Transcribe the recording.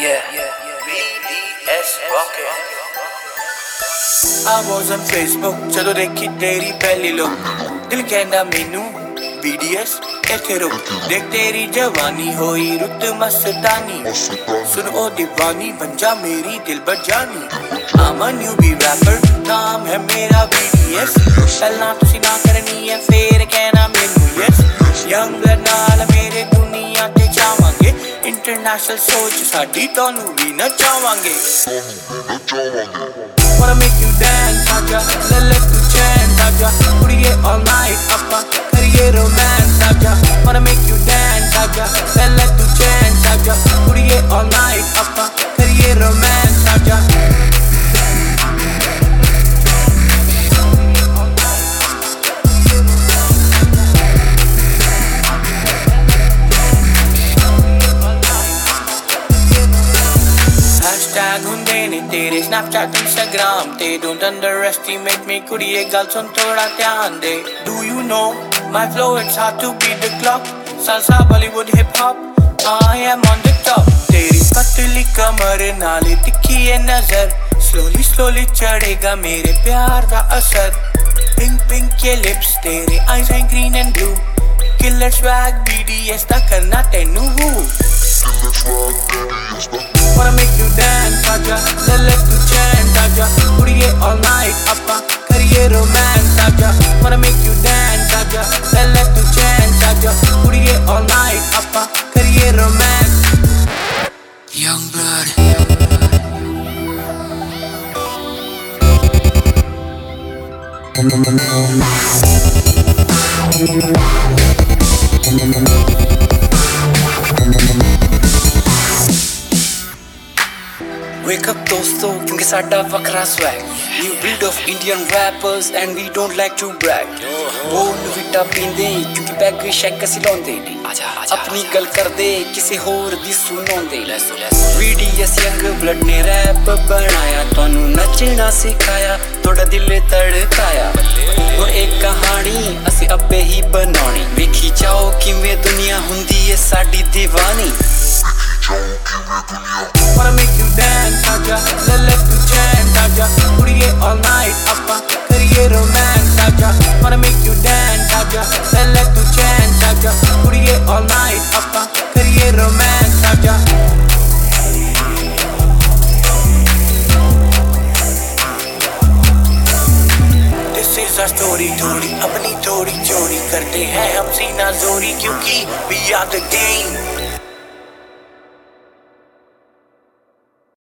BDS Rocket. I was on Facebook ਜਦੋਂ ਦੇਖੀ ਤੇਰੀ ਪਹਿਲੀ ਲੁੱਕ ਦਿਲ ਕਹਿੰਦਾ ਮੈਨੂੰ BDS ਇੱਥੇ ਰੁਕ ਦੇਖ ਤੇਰੀ ਜਵਾਨੀ ਹੋਈ ਰੁੱਤ ਮਸਤਾਨੀ ਸੁਣ ਉਹ دیਵਾਨੀ ਬਣ ਜਾ ਮੇਰੀ ਦਿਲਬਰ ਜਾਨੀ I'm a newbie rapper ਨਾਮ ਹੈ ਮੇਰਾ BDS ਪਹਿਲਾਂ ਤੁਸੀਂ ਨਾ ਕਰਨੀ ਹੈ ਫੇਰ ਕਹਿਣਾ ਮੈਨੂੰ yes young blood ਨਾਲ ਮੇਰੇ ਦੁਨੀਆ ਤੇ ਜਾਵਾਂਗੇ ਇੰਟਰਨੈਸ਼ਨਲ ਸੋਚ ਸਾਡੀ ਤੁਹਾਨੂੰ ਵੀ ਨਚਾਵਾਂਗੇ Wanna make you dance, aja, let you chance, aja, kudiye all night, appa, kariye romance, aja. Wanna make you dance, aja, let you chance, aja, kudiye all night, appa, kariye romance, aja. Hashtag hunde ne tere Snapchat Instagram te don't underestimate me kudiye gal sun thoda dhyan de Do you know my flow it's hard to beat the clock Salsa Bollywood hip hop I am on the top teri patli kamar naale tikhi ye nazar Slowly chadega mere pyar da asar Pink ye lips tere eyes are green and blue Killer swag BDS da karna tenu Wanna make you dance, aja, let you chance, aja, kudiye all night, appa, kariye romance, aja. Wanna make you dance, aja, let you chance, aja, kudiye all night, appa, kariye romance. Young blood. Wake up दोस्तों क्योंकि साडा वखरा swag New breed of Indian rappers and we don't like to brag वो नवीटा पींदे क्योंकि bag शैक असी लाउंदे अपनी गल करदे किसी होर दी सुनाउंदे BDS young blood ने रैप बनाया तुहानू नचना सिखाया थोड़ा दिल धड़काया वो एक कहानी असी अब्बे ही बनानी वेखी जाओ किवें दुनिया हुंदी है साडी दीवानी Wanna make you dance, aja, let you chance, aja, kudiye all night, appa, kariye romance, aja. Wanna make you dance, aja, let you chance, aja, kudiye all night, appa, kariye romance, aja. This is our story, थोड़ी अपनी थोड़ी चोरी करते हैं हम सीना जोरी क्योंकि we are the game.